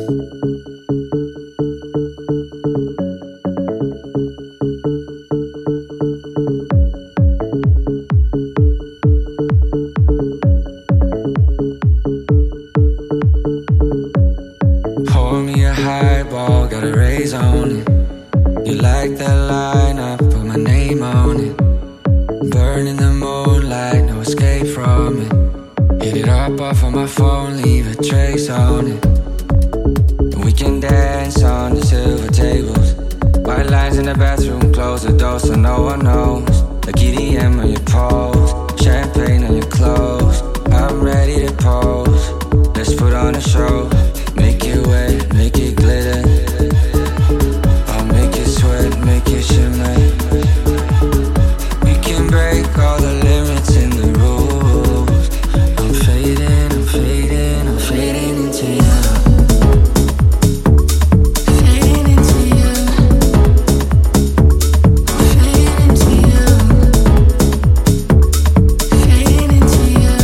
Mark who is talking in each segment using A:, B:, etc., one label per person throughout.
A: Pour me a highball, got a raise on it. You like that line, I put my name on it. Burn in the moonlight, no escape from it. Hit it up off of my phone, leave a trace on it. And we can dance on the silver tables. White lines in the bathroom, close the door so no one knows. Like EDM on your pose, champagne on your clothes. I'm ready to pose, let's put on a show. Make it wet, make it glitter. I'll make it sweat, make it shimmer. We can break all the limits in the rules. I'm fading, I'm fading, I'm fading into you. Fading into you. Fading into you. Fading into you.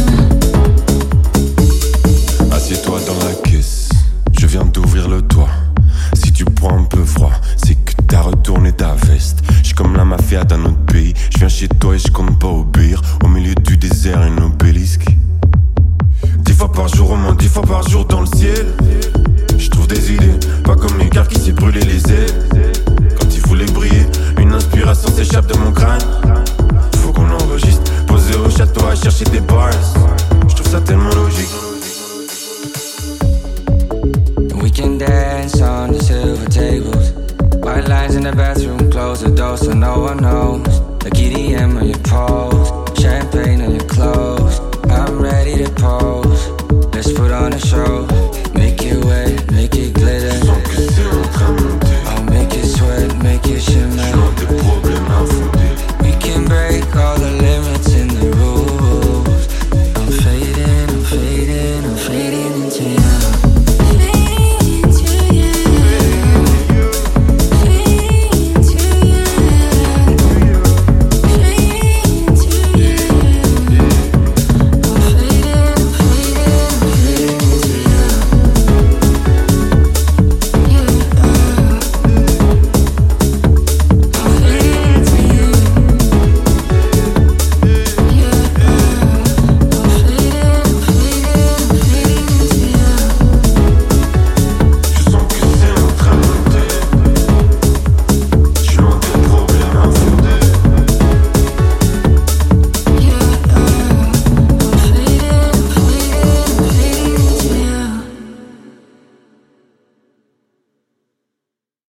B: Assieds-toi dans la caisse, je viens d'ouvrir le toit. Si tu prends un peu froid, c'est que t'as retourné ta veste. J'suis comme la mafia d'un autre pays. Je viens chez toi et je compte pas obéir. Au milieu du désert, un obélisque. 10 fois par jour, au moins 10 fois par jour dans le ciel. Je trouve des idées, pas comme Lucas qui s'est brûlé les ailes. Quand il voulait briller, une inspiration s'échappe de mon crâne. Faut qu'on enregistre, posé au château à chercher des bars. Je trouve ça tellement logique.
A: We can dance on the silver tables. White lines in the bathroom, close the door so no one knows. Like EDM on your pose, champagne on your clothes. I'm ready to pose, let's put on a show.